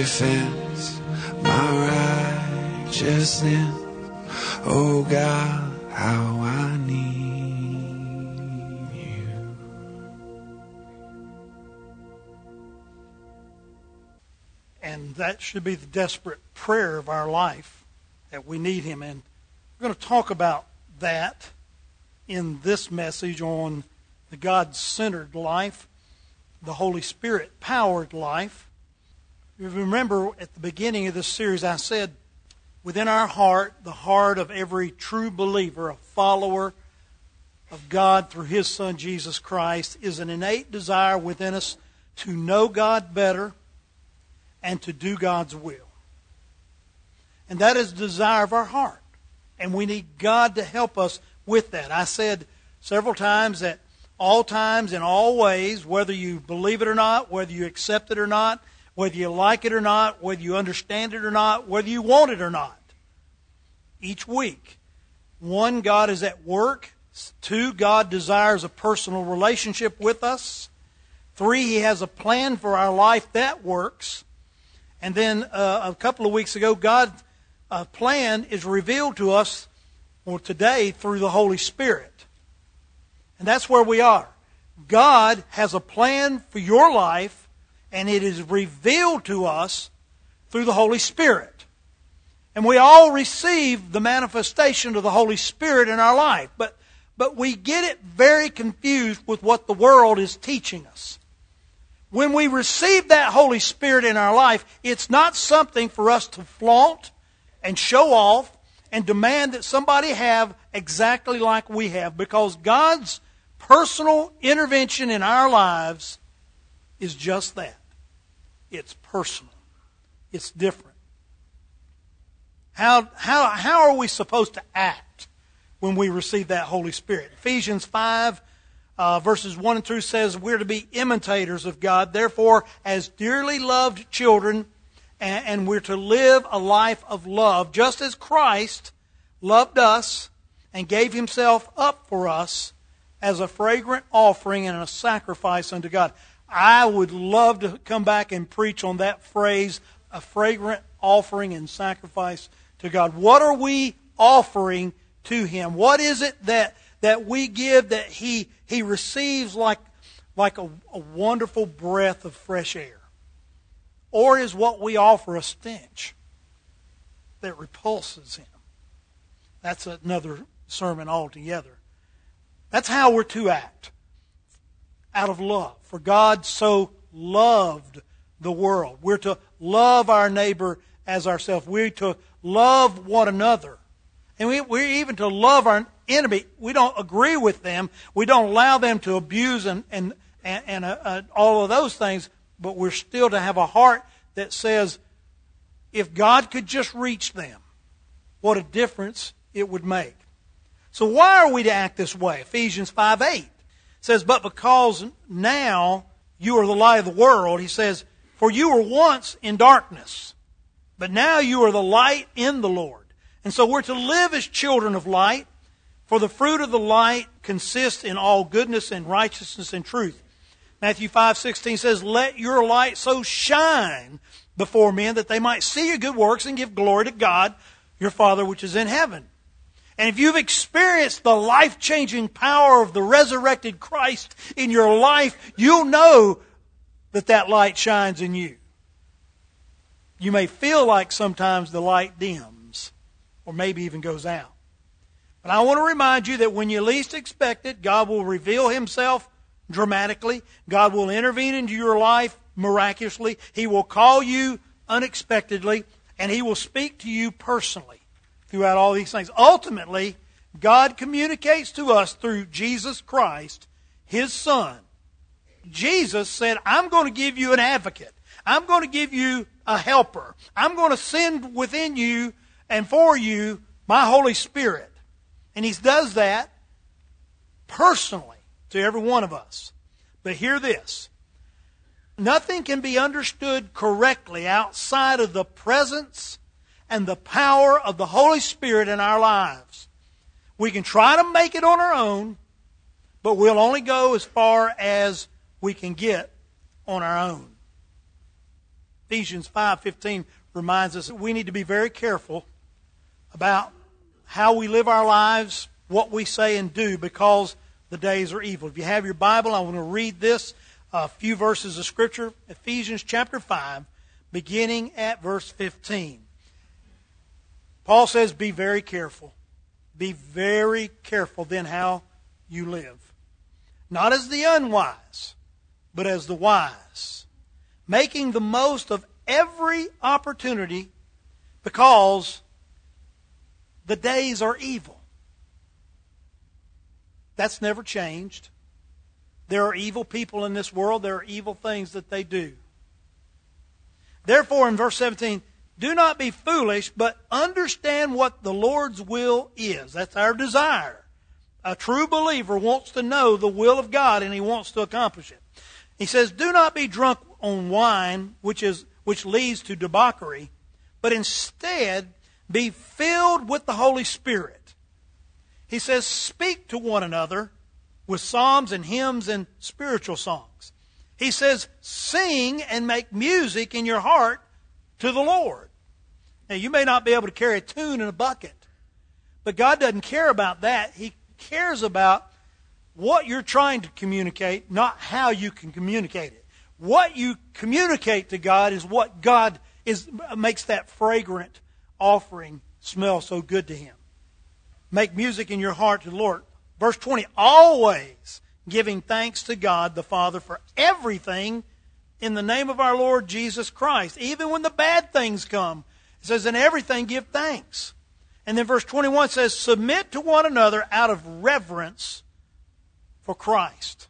defense, my righteousness. Oh God, how I need you. And that should be the desperate prayer of our life, that we need Him. And we're going to talk about that in this message on the God-centered life, the Holy Spirit-powered life. You remember at the beginning of this series I said, within our heart, the heart of every true believer, a follower of God through His Son Jesus Christ, is an innate desire within us to know God better and to do God's will. And that is the desire of our heart. And we need God to help us with that. I said several times that all times, in all ways, whether you believe it or not, whether you accept it or not, whether you like it or not, whether you understand it or not, whether you want it or not, each week, 1, God is at work. 2, God desires a personal relationship with us. 3, He has a plan for our life that works. And then a couple of weeks ago, God's plan is revealed to us today through the Holy Spirit. And that's where we are. God has a plan for your life, and it is revealed to us through the Holy Spirit. And we all receive the manifestation of the Holy Spirit in our life. But we get it very confused with what the world is teaching us. When we receive that Holy Spirit in our life, it's not something for us to flaunt and show off and demand that somebody have exactly like we have, because God's personal intervention in our lives is just that. It's personal. It's different. How are we supposed to act when we receive that Holy Spirit? Ephesians 5 verses 1 and 2 says we're to be imitators of God. Therefore, as dearly loved children, and we're to live a life of love, just as Christ loved us and gave Himself up for us as a fragrant offering and a sacrifice unto God. I would love to come back and preach on that phrase, a fragrant offering and sacrifice to God. What are we offering to Him? What is it that we give that He receives like a wonderful breath of fresh air? Or is what we offer a stench that repulses Him? That's another sermon altogether. That's how we're to act. Out of love. For God so loved the world. We're to love our neighbor as ourselves. We're to love one another. And we're even to love our enemy. We don't agree with them. We don't allow them to abuse and all of those things. But we're still to have a heart that says, if God could just reach them, what a difference it would make. So why are we to act this way? Ephesians 5:8 says, but because now you are the light of the world, he says, for you were once in darkness, but now you are the light in the Lord. And so we're to live as children of light, for the fruit of the light consists in all goodness and righteousness and truth. Matthew 5:16 says, let your light so shine before men that they might see your good works and give glory to God, your Father which is in heaven. And if you've experienced the life-changing power of the resurrected Christ in your life, you'll know that light shines in you. You may feel like sometimes the light dims, or maybe even goes out. But I want to remind you that when you least expect it, God will reveal Himself dramatically. God will intervene into your life miraculously. He will call you unexpectedly, and He will speak to you personally throughout all these things. Ultimately, God communicates to us through Jesus Christ, His Son. Jesus said, I'm going to give you an advocate. I'm going to give you a helper. I'm going to send within you and for you my Holy Spirit. And He does that personally to every one of us. But hear this. Nothing can be understood correctly outside of the presence and the power of the Holy Spirit in our lives. We can try to make it on our own, but we'll only go as far as we can get on our own. Ephesians 5:15 reminds us that we need to be very careful about how we live our lives, what we say and do, because the days are evil. If you have your Bible, I want to read this, a few verses of Scripture. Ephesians chapter 5, beginning at verse 15. Paul says, be very careful. Be very careful then how you live. Not as the unwise, but as the wise, making the most of every opportunity, because the days are evil. That's never changed. There are evil people in this world. There are evil things that they do. Therefore, in verse 17, do not be foolish, but understand what the Lord's will is. That's our desire. A true believer wants to know the will of God, and he wants to accomplish it. He says, do not be drunk on wine, which leads to debauchery, but instead be filled with the Holy Spirit. He says, speak to one another with psalms and hymns and spiritual songs. He says, sing and make music in your heart to the Lord. Now, you may not be able to carry a tune in a bucket, but God doesn't care about that. He cares about what you're trying to communicate, not how you can communicate it. What you communicate to God is what God makes that fragrant offering smell so good to Him. Make music in your heart to the Lord. Verse 20, always giving thanks to God the Father for everything in the name of our Lord Jesus Christ. Even when the bad things come, it says, in everything give thanks. And then verse 21 says, submit to one another out of reverence for Christ.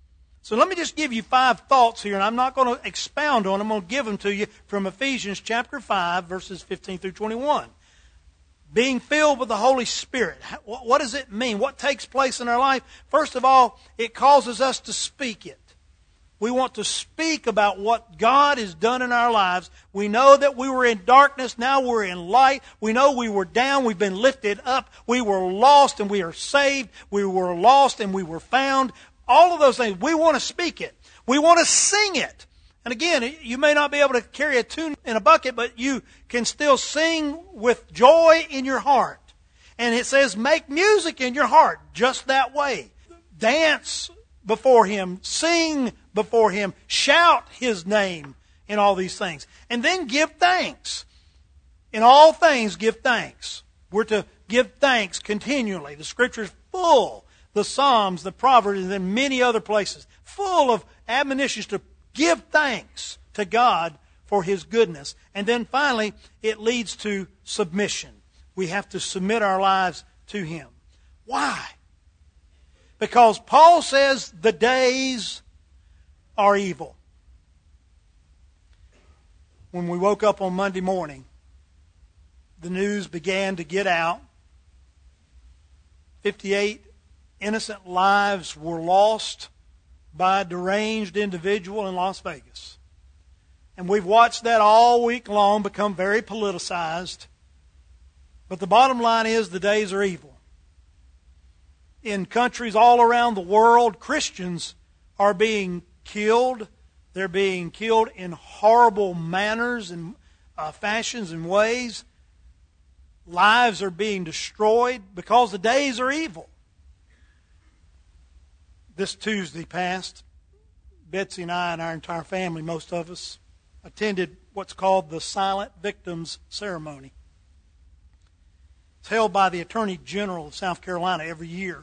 So let me just give you 5 thoughts here, and I'm not going to expound on them. I'm going to give them to you from Ephesians chapter 5, verses 15 through 21. Being filled with the Holy Spirit. What does it mean? What takes place in our life? First of all, it causes us to speak it. We want to speak about what God has done in our lives. We know that we were in darkness, now we're in light. We know we were down, we've been lifted up. We were lost and we are saved. We were lost and we were found. All of those things. We want to speak it. We want to sing it. And again, you may not be able to carry a tune in a bucket, but you can still sing with joy in your heart. And it says, make music in your heart just that way. Dance before Him. Sing before Him. Shout His name in all these things. And then give thanks. In all things, give thanks. We're to give thanks continually. The Scripture is full. The Psalms, the Proverbs, and then many other places. Full of admonitions to give thanks to God for His goodness. And then finally, it leads to submission. We have to submit our lives to Him. Why? Because Paul says the days are evil. When we woke up on Monday morning, the news began to get out. 58 innocent lives were lost by a deranged individual in Las Vegas. And we've watched that all week long become very politicized. But the bottom line is the days are evil. In countries all around the world, Christians are being killed. They're being killed in horrible manners and fashions and ways. Lives are being destroyed because the days are evil. This Tuesday past, Betsy and I and our entire family, most of us, attended what's called the Silent Victims Ceremony. It's held by the Attorney General of South Carolina every year.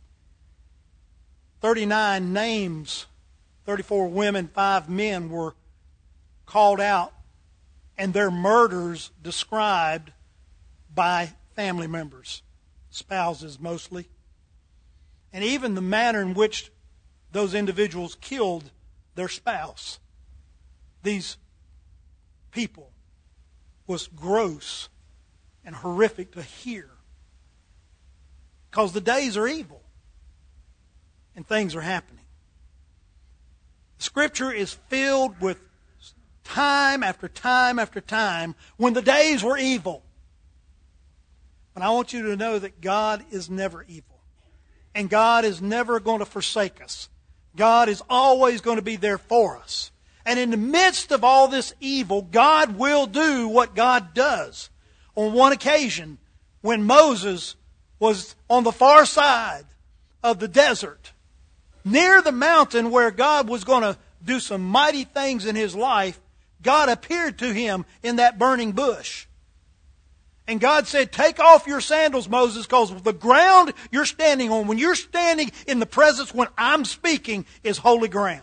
39 names, 34 women, 5 men were called out and their murders described by family members, spouses mostly. And even the manner in which those individuals killed their spouse, these people, was gross and horrific to hear. Because the days are evil and things are happening. Scripture is filled with time after time after time when the days were evil. But I want you to know that God is never evil. And God is never going to forsake us. God is always going to be there for us. And in the midst of all this evil, God will do what God does. On one occasion, when Moses was on the far side of the desert, near the mountain where God was going to do some mighty things in his life, God appeared to him in that burning bush. And God said, take off your sandals, Moses, because the ground you're standing on, when you're standing in the presence when I'm speaking, is holy ground.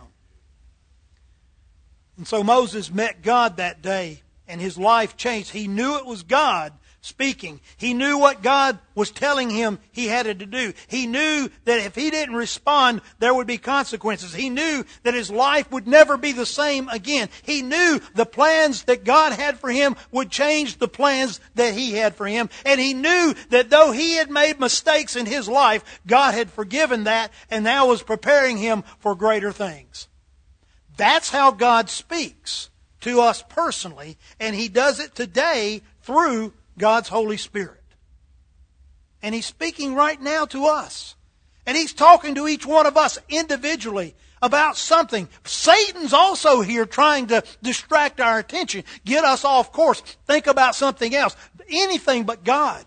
And so Moses met God that day, and his life changed. He knew it was God speaking. He knew what God was telling him he had to do. He knew that if he didn't respond, there would be consequences. He knew that his life would never be the same again. He knew the plans that God had for him would change the plans that he had for him. And he knew that though he had made mistakes in his life, God had forgiven that and now was preparing him for greater things. That's how God speaks to us personally, and He does it today through God's Holy Spirit. And He's speaking right now to us. And He's talking to each one of us individually about something. Satan's also here trying to distract our attention, get us off course, think about something else, anything but God.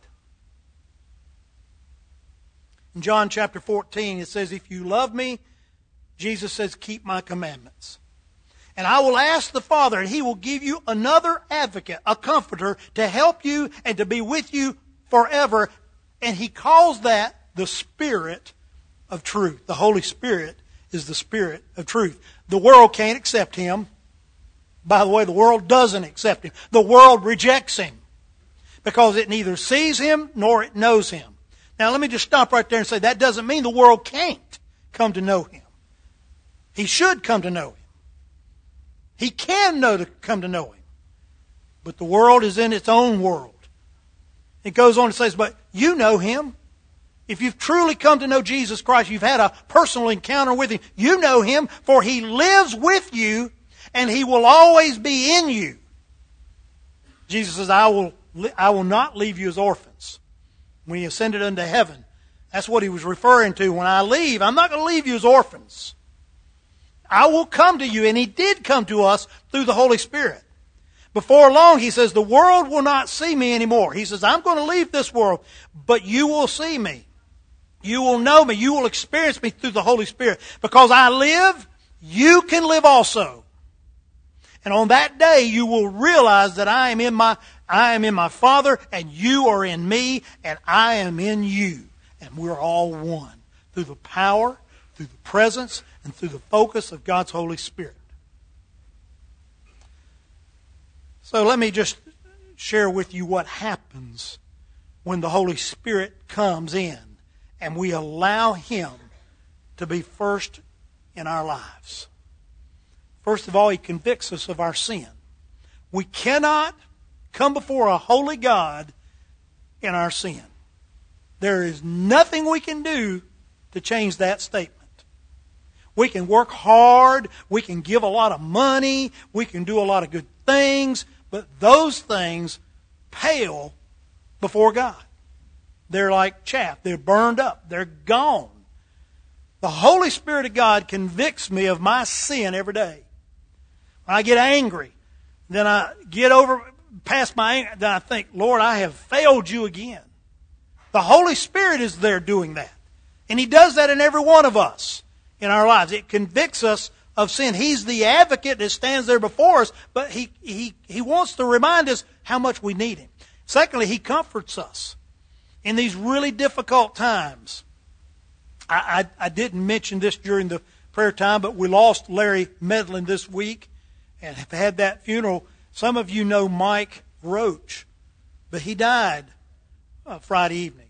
In John chapter 14, it says, if you love me, Jesus says, keep my commandments. And I will ask the Father, and He will give you another advocate, a comforter, to help you and to be with you forever. And He calls that the Spirit of truth. The Holy Spirit is the Spirit of truth. The world can't accept Him. By the way, the world doesn't accept Him. The world rejects Him because it neither sees Him nor it knows Him. Now let me just stop right there and say that doesn't mean the world can't come to know Him. He should come to know Him. He can come to know Him. But the world is in its own world. It goes on and says, but you know Him. If you've truly come to know Jesus Christ, you've had a personal encounter with Him, you know Him, for He lives with you and He will always be in you. Jesus says, I will not leave you as orphans. When He ascended unto heaven, that's what He was referring to. When I leave, I'm not going to leave you as orphans. I will come to you, and He did come to us through the Holy Spirit. Before long, He says, the world will not see me anymore. He says, I'm going to leave this world, but you will see me. You will know me. You will experience me through the Holy Spirit. Because I live, you can live also. And on that day, you will realize that I am in my Father, and you are in me, and I am in you. And we're all one through the power, through the presence, and through the focus of God's Holy Spirit. So let me just share with you what happens when the Holy Spirit comes in and we allow Him to be first in our lives. First of all, He convicts us of our sin. We cannot come before a holy God in our sin. There is nothing we can do to change that statement. We can work hard, we can give a lot of money, we can do a lot of good things, but those things pale before God. They're like chaff. They're burned up. They're gone. The Holy Spirit of God convicts me of my sin every day. When I get angry, then I get over past my anger, then I think, Lord, I have failed you again. The Holy Spirit is there doing that. And He does that in every one of us in our lives. It convicts us of sin. He's the advocate that stands there before us, but He wants to remind us how much we need Him. Secondly, He comforts us in these really difficult times. I didn't mention this during the prayer time, but we lost Larry Medlin this week and have had that funeral. Some of you know Mike Roach, but he died Friday evening,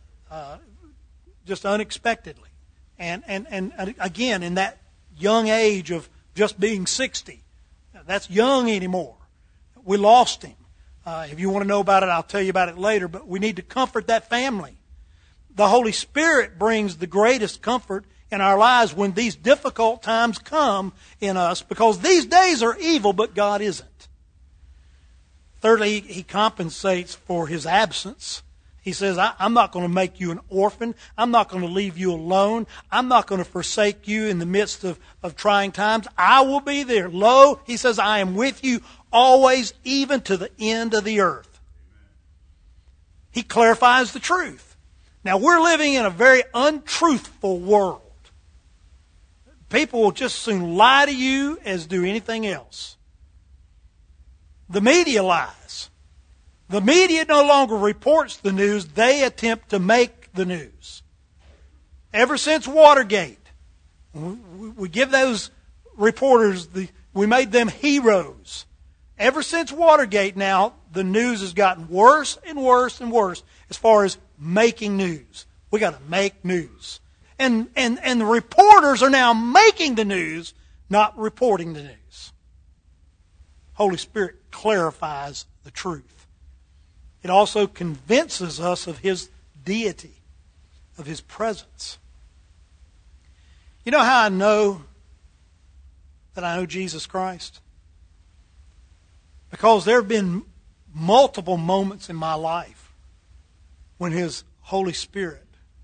just unexpectedly. And again, in that young age of just being 60. That's young anymore. We lost him. If you want to know about it, I'll tell you about it later, but we need to comfort that family. The Holy Spirit brings the greatest comfort in our lives when these difficult times come in us, because these days are evil, but God isn't. Thirdly, He compensates for His absence. He says, I'm not going to make you an orphan. I'm not going to leave you alone. I'm not going to forsake you in the midst of trying times. I will be there. Lo, he says, I am with you always, even to the end of the earth. He clarifies the truth. Now, we're living in a very untruthful world. People will just as soon lie to you as do anything else. The media lies. The media no longer reports the news. They attempt to make the news. Ever since Watergate, we give those reporters, we made them heroes. Ever since Watergate now, the news has gotten worse and worse and worse as far as making news. We got to make news. And the reporters are now making the news, not reporting the news. Holy Spirit clarifies the truth. It also convinces us of His deity, of His presence. You know how I know that I know Jesus Christ? Because there have been multiple moments in my life when His Holy Spirit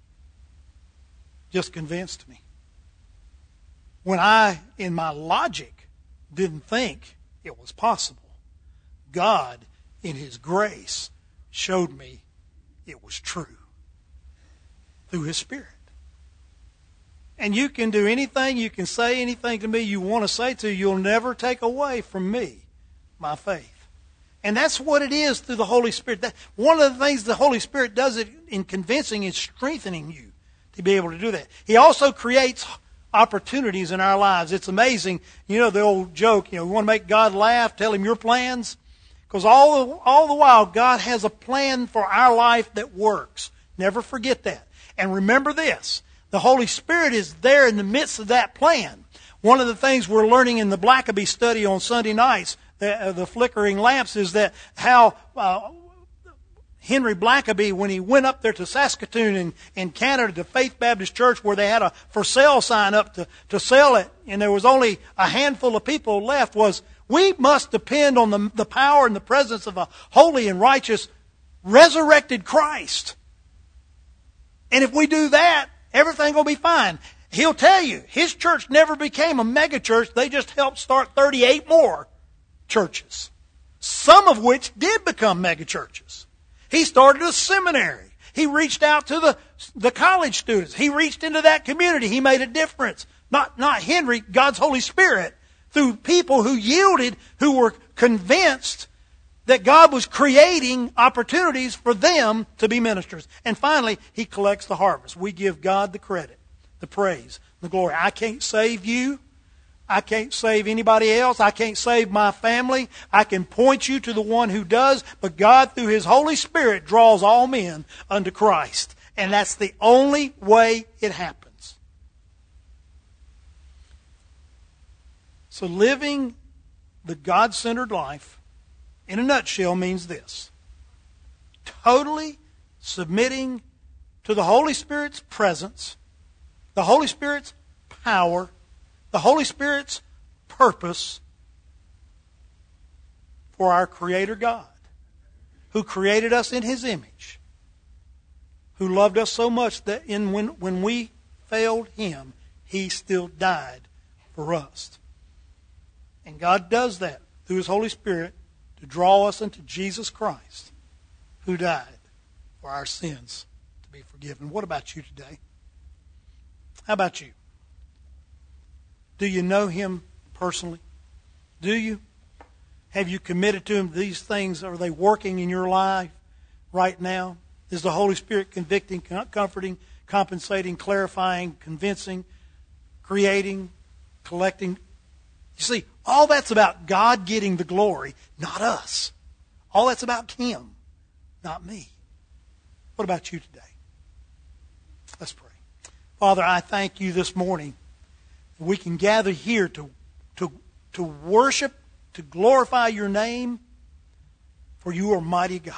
just convinced me. When I, in my logic, didn't think it was possible, God, in His grace, showed me it was true through His Spirit. And you can do anything, you can say anything to me you want to say to, you'll never take away from me my faith. And that's what it is through the Holy Spirit. One of the things the Holy Spirit does in convincing is strengthening you to be able to do that. He also creates opportunities in our lives. It's amazing. You know the old joke, we want to make God laugh, tell Him your plans. Because all the while, God has a plan for our life that works. Never forget that. And remember this, the Holy Spirit is there in the midst of that plan. One of the things we're learning in the Blackaby study on Sunday nights, the flickering lamps, is that how Henry Blackaby, when he went up there to Saskatoon in Canada to Faith Baptist Church, where they had a for sale sign up to sell it, and there was only a handful of people left, was, we must depend on the power and the presence of a holy and righteous resurrected Christ. And if we do that, everything will be fine. He'll tell you, his church never became a mega church. They just helped start 38 more churches, some of which did become mega churches. He started a seminary. He reached out to the college students. He reached into that community. He made a difference. Not Henry, God's Holy Spirit, through people who yielded, who were convinced that God was creating opportunities for them to be ministers. And finally, He collects the harvest. We give God the credit, the praise, the glory. I can't save you. I can't save anybody else. I can't save my family. I can point you to the one who does, but God, through His Holy Spirit, draws all men unto Christ. And that's the only way it happens. So living the God-centered life, in a nutshell, means this: totally submitting to the Holy Spirit's presence, the Holy Spirit's power, the Holy Spirit's purpose for our Creator God, who created us in His image, who loved us so much that when we failed Him, He still died for us. And God does that through His Holy Spirit to draw us into Jesus Christ, who died for our sins to be forgiven. What about you today? How about you? Do you know Him personally? Do you? Have you committed to Him these things? Are they working in your life right now? Is the Holy Spirit convicting, comforting, compensating, clarifying, convincing, creating, collecting? You see, all that's about God getting the glory, not us. All that's about Him, not me. What about you today? Let's pray. Father, I thank You this morning that we can gather here to worship, to glorify Your name, for You are mighty God.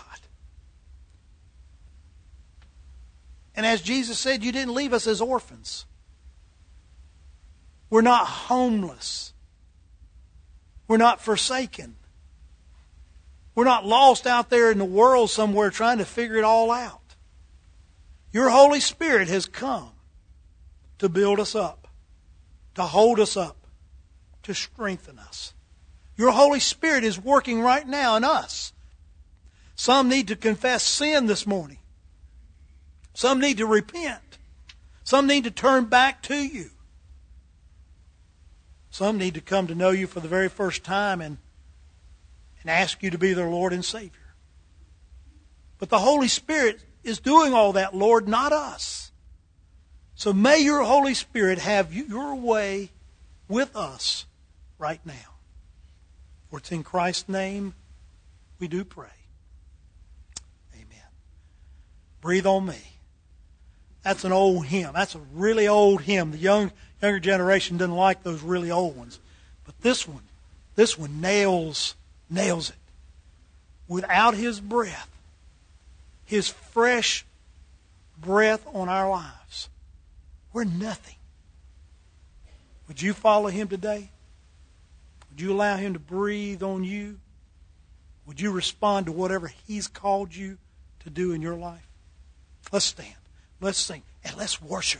And as Jesus said, You didn't leave us as orphans. We're not homeless. We're not forsaken. We're not lost out there in the world somewhere trying to figure it all out. Your Holy Spirit has come to build us up, to hold us up, to strengthen us. Your Holy Spirit is working right now in us. Some need to confess sin this morning. Some need to repent. Some need to turn back to you. Some need to come to know you for the very first time and ask you to be their Lord and Savior. But the Holy Spirit is doing all that, Lord, not us. So may your Holy Spirit have your way with us right now. For it's in Christ's name we do pray. Amen. Breathe on me. That's an old hymn. That's a really old hymn. The younger generation doesn't like those really old ones. But this one nails it. Without His breath, His fresh breath on our lives, we're nothing. Would you follow Him today? Would you allow Him to breathe on you? Would you respond to whatever He's called you to do in your life? Let's stand. Let's sing. And let's worship.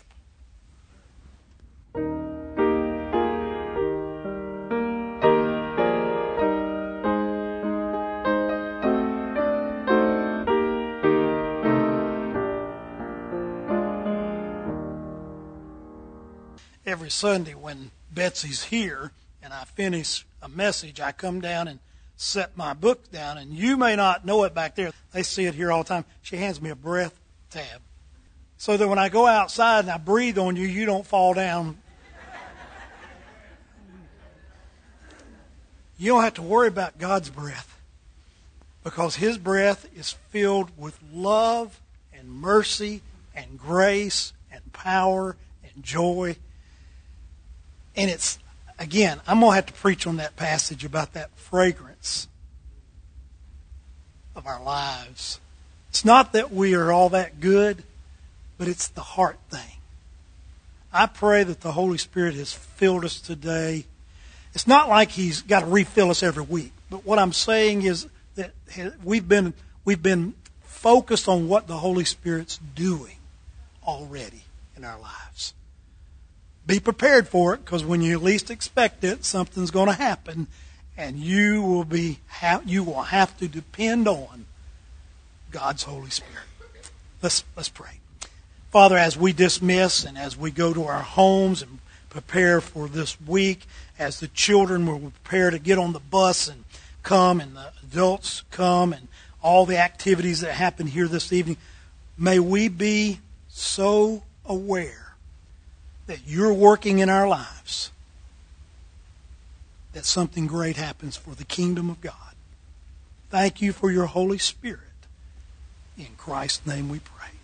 Every Sunday when Betsy's here and I finish a message, I come down and set my book down, and you may not know it back there. They see it here all the time. She hands me a breath tab. So that when I go outside and I breathe on you, you don't fall down. You don't have to worry about God's breath, because His breath is filled with love and mercy and grace and power and joy. And it's, again, I'm going to have to preach on that passage about that fragrance of our lives. It's not that we are all that good, but it's the heart thing. I pray that the Holy Spirit has filled us today. It's not like He's got to refill us every week, but what I'm saying is that we've been focused on what the Holy Spirit's doing already in our lives. Be prepared for it, because when you least expect it, something's going to happen, and you will have to depend on God's Holy Spirit. Let's pray. Father, as we dismiss and as we go to our homes and prepare for this week, as the children will prepare to get on the bus and come, and the adults come, and all the activities that happen here this evening, may we be so aware that you're working in our lives, that something great happens for the kingdom of God. Thank you for your Holy Spirit. In Christ's name we pray.